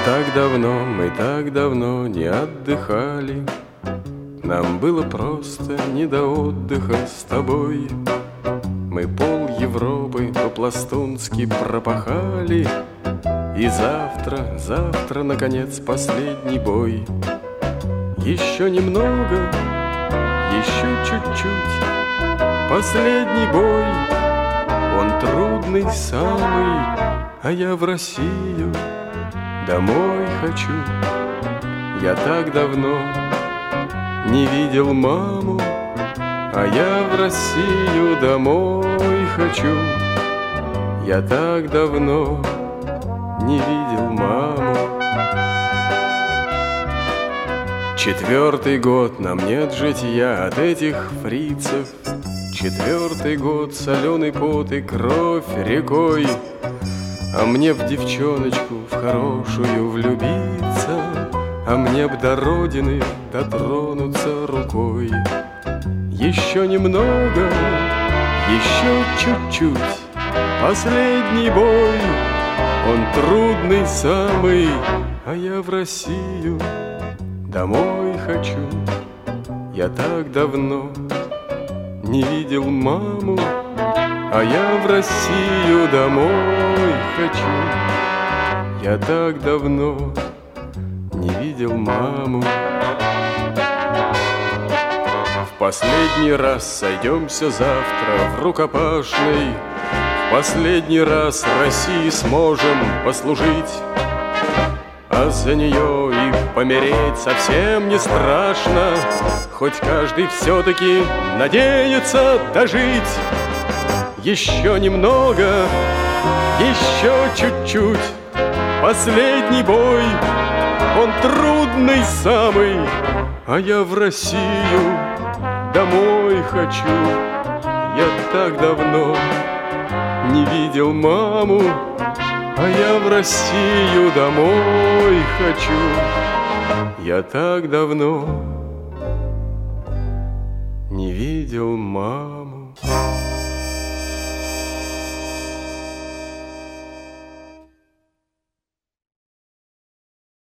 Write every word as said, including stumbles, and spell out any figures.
так давно, мы так давно не отдыхали. Нам было просто не до отдыха с тобой. Мы пол Европы по-пластунски пропахали. И завтра, завтра, наконец, последний бой. Еще немного, еще чуть-чуть. Последний бой, он трудный самый, а я в Россию домой хочу. Я так давно не видел маму, а я в Россию домой хочу. Я так давно не видел маму. Четвертый год нам нет житья от этих фрицев. Четвертый год соленый пот и кровь рекой. А мне б девчоночку в хорошую влюбиться, а мне б до родины дотронуться рукой. Еще немного, еще чуть-чуть. Последний бой, он трудный самый, а я в Россию домой хочу. Я так давно не видел маму, а я в Россию домой хочу. Я так давно не видел маму. В последний раз сойдемся завтра в рукопашной. В последний раз России сможем послужить. А за нее и помереть совсем не страшно. Хоть каждый все-таки надеется дожить. Еще немного, еще чуть-чуть. Последний бой, он трудный самый, а я в Россию домой хочу. Я так давно не видел маму, а я в Россию домой хочу. Я так давно не видел маму.